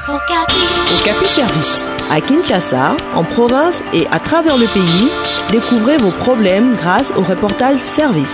Okapi Service. À Kinshasa, en province et à travers le pays, découvrez vos problèmes grâce au reportage service.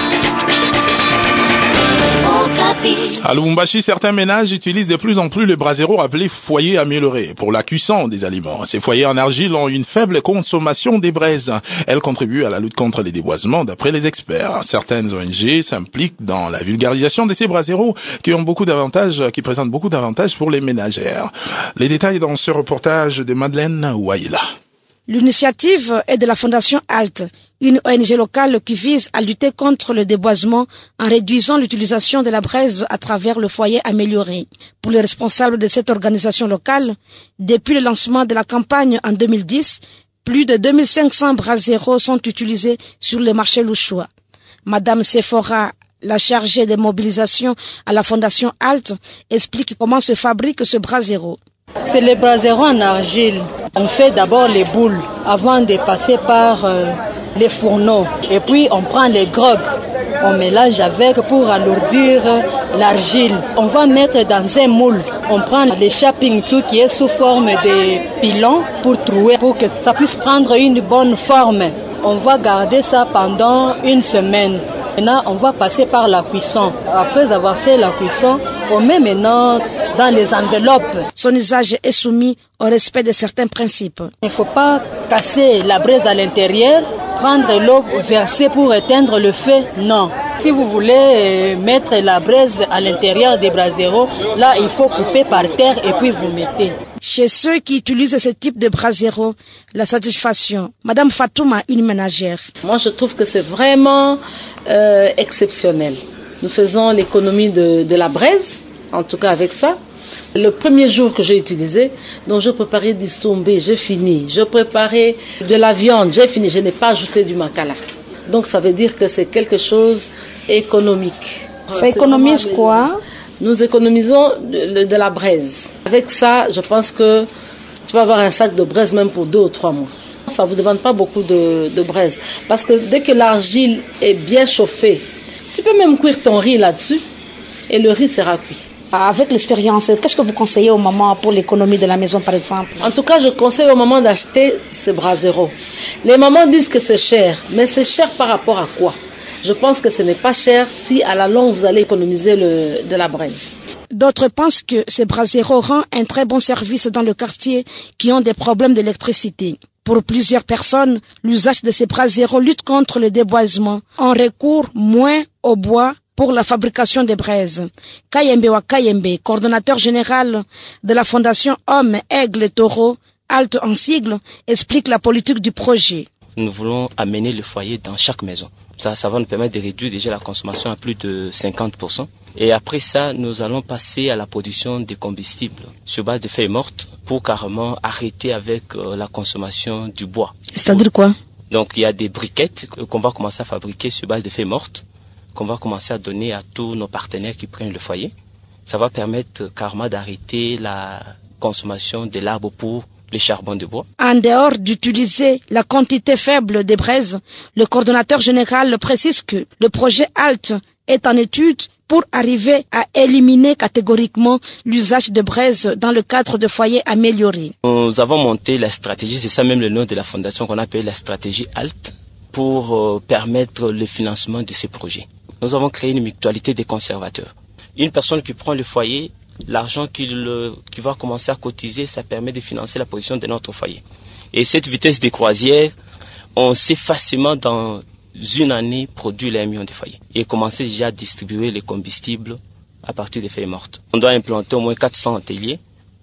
À Lubumbashi, certains ménages utilisent de plus en plus le brasero appelé foyer amélioré pour la cuisson des aliments. Ces foyers en argile ont une faible consommation des braises. Elles contribuent à la lutte contre les déboisements d'après les experts. Certaines ONG s'impliquent dans la vulgarisation de ces braseros qui présentent beaucoup d'avantages pour les ménagères. Les détails dans ce reportage de Madeleine Waila. L'initiative est de la Fondation HALT, une ONG locale qui vise à lutter contre le déboisement en réduisant l'utilisation de la braise à travers le foyer amélioré. Pour les responsables de cette organisation locale, depuis le lancement de la campagne en 2010, plus de 2500 braseros sont utilisés sur le marché louchois. Madame Sephora, la chargée de mobilisation à la Fondation HALT, explique comment se fabrique ce brasero. C'est les braseros en argile. On fait d'abord les boules avant de passer par les fourneaux. Et puis on prend les grogues. On mélange avec pour alourdir l'argile. On va mettre dans un moule. On prend les shaping tout qui est sous forme de pilons pour trouer, pour que ça puisse prendre une bonne forme. On va garder ça pendant une semaine. Maintenant, on va passer par la cuisson. Après avoir fait la cuisson, on met maintenant dans les enveloppes. Son usage est soumis au respect de certains principes. Il ne faut pas casser la braise à l'intérieur, prendre l'eau versée pour éteindre le feu, non. Si vous voulez mettre la braise à l'intérieur des braseros, là, il faut couper par terre et puis vous mettez. Chez ceux qui utilisent ce type de brasero, la satisfaction. Madame Fatouma, une ménagère. Moi, je trouve que c'est vraiment exceptionnel. Nous faisons l'économie de la braise, en tout cas avec ça. Le premier jour que j'ai utilisé, donc je préparais du sombé, j'ai fini. Je préparais de la viande, j'ai fini. Je n'ai pas ajouté du makala. Donc ça veut dire que c'est quelque chose économique. Ça économise quoi? Nous économisons de la braise. Avec ça, je pense que tu vas avoir un sac de braise même pour 2 ou 3 mois. Ça ne vous demande pas beaucoup de braise. Parce que dès que l'argile est bien chauffée, tu peux même cuire ton riz là-dessus et le riz sera cuit. Avec l'expérience, qu'est-ce que vous conseillez au moment pour l'économie de la maison par exemple? En tout cas, je conseille au moment d'acheter ce brasero. Les mamans disent que c'est cher, mais c'est cher par rapport à quoi? Je pense que ce n'est pas cher si à la longue vous allez économiser de la braise. D'autres pensent que ce brasero rend un très bon service dans le quartier qui ont des problèmes d'électricité. Pour plusieurs personnes, l'usage de ces braseros lutte contre le déboisement. On recourt moins au bois pour la fabrication des braises. Kayembe Wakayembe, coordonnateur général de la Fondation Hommes, Aigles et Taureaux, HALT en sigle, explique la politique du projet. Nous voulons amener le foyer dans chaque maison. Ça va nous permettre de réduire déjà la consommation à plus de 50%. Et après ça, nous allons passer à la production de combustibles sur base de feuilles mortes pour carrément arrêter avec la consommation du bois. C'est-à-dire quoi? Donc il y a des briquettes qu'on va commencer à fabriquer sur base de feuilles mortes, qu'on va commencer à donner à tous nos partenaires qui prennent le foyer. Ça va permettre carrément d'arrêter la consommation de l'arbre pour le charbon de bois. En dehors d'utiliser la quantité faible des braises, le coordonnateur général précise que le projet HALT est en étude pour arriver à éliminer catégoriquement l'usage de braises dans le cadre de foyers améliorés. Nous avons monté la stratégie, c'est ça même le nom de la fondation qu'on appelle la stratégie HALT, pour permettre le financement de ces projets. Nous avons créé une mutualité des conservateurs. Une personne qui prend le foyer, l'argent qui va commencer à cotiser, ça permet de financer la production de notre foyer. Et cette vitesse de croisière, on sait facilement dans une année produire les 1 million de foyers et commencer déjà à distribuer les combustibles à partir des feuilles mortes. On doit implanter au moins 400 ateliers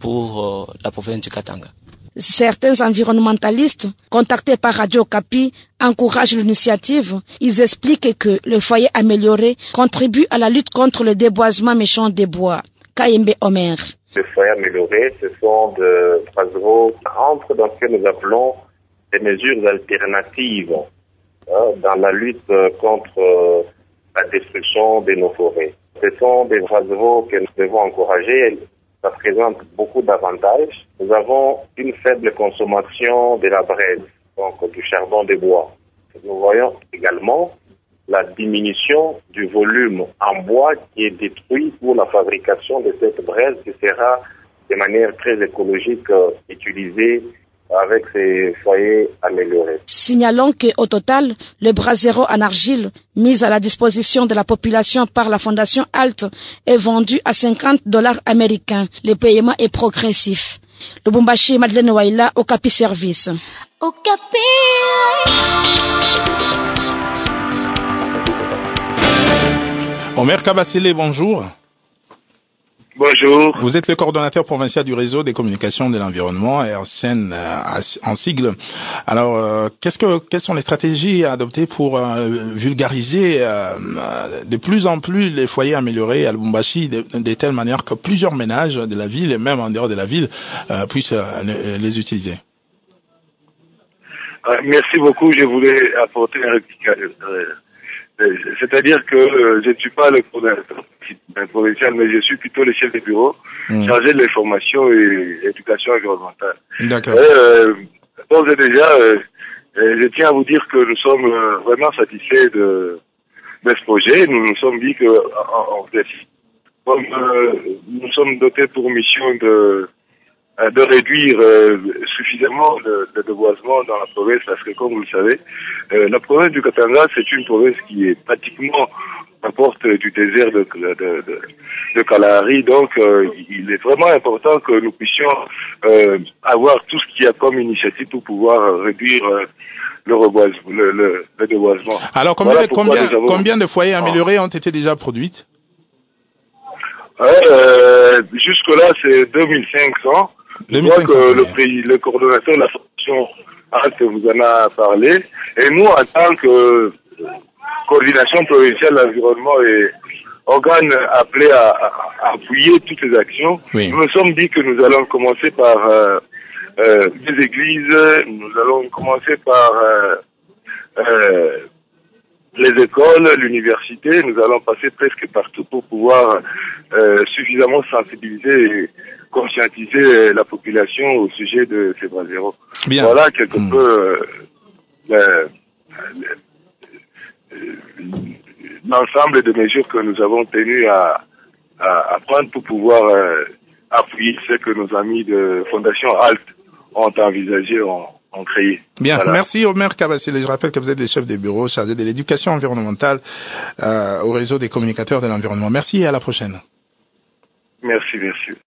pour la province du Katanga. Certains environnementalistes, contactés par Radio Okapi, encouragent l'initiative. Ils expliquent que le foyer amélioré contribue à la lutte contre le déboisement méchant des bois. Kayembe Omer. Les foyers améliorés, ce sont des braseros qui entrent dans ce que nous appelons des mesures alternatives dans la lutte contre la destruction de nos forêts. Ce sont des braseros que nous devons encourager. Ça présente beaucoup d'avantages. Nous avons une faible consommation de la braise, donc du charbon de bois. Nous voyons également la diminution du volume en bois qui est détruit pour la fabrication de cette braise qui sera de manière très écologique utilisée avec ces foyers améliorés. Signalons qu'au total, le brasero en argile mis à la disposition de la population par la Fondation HALT est vendu à $50 américains. Le paiement est progressif. Lubumbashi, Madeleine Waila, Okapi Service. Okapi. Omer Kabasile, bonjour. Bonjour. Vous êtes le coordonnateur provincial du réseau des communications de l'environnement, RCN en sigle. Alors, quelles sont les stratégies à adopter pour vulgariser de plus en plus les foyers améliorés à Lubumbashi de telle manière que plusieurs ménages de la ville et même en dehors de la ville puissent les utiliser? Merci beaucoup. Je voulais apporter un rectificatif. C'est-à-dire que je ne suis pas le coordonnateur provincial, mais je suis plutôt le chef de bureau chargé de l'information et l'éducation environnementale. D'accord. Donc déjà, je tiens à vous dire que nous sommes vraiment satisfaits de ce projet. Nous nous sommes dit que comme nous sommes dotés pour mission de réduire suffisamment le déboisement dans la province, parce que comme vous le savez, la province du Katanga, c'est une province qui est pratiquement à porte du désert de Kalahari, donc il est vraiment important que nous puissions avoir tout ce qu'il y a comme initiative pour pouvoir réduire le déboisement. Alors combien de foyers améliorés ont été déjà produits? Jusque-là, c'est 2500. Je crois que le coordonnateur de la fondation HALT vous en a parlé. Et nous, en tant que coordination provinciale de l'environnement et organe appelé à appuyer toutes les actions, nous nous sommes dit que nous allons commencer par des églises, nous allons commencer par les écoles, l'université, nous allons passer presque partout pour pouvoir suffisamment sensibiliser et conscientiser la population au sujet de ces braseros. Voilà quelque peu l'ensemble des mesures que nous avons tenu à prendre pour pouvoir appuyer ce que nos amis de Fondation HALT ont envisagé, ont créé. Bien, voilà. Merci Omer Kabasile. Je rappelle que vous êtes le chef des bureaux chargé de l'éducation environnementale au réseau des communicateurs de l'environnement. Merci et à la prochaine. Merci.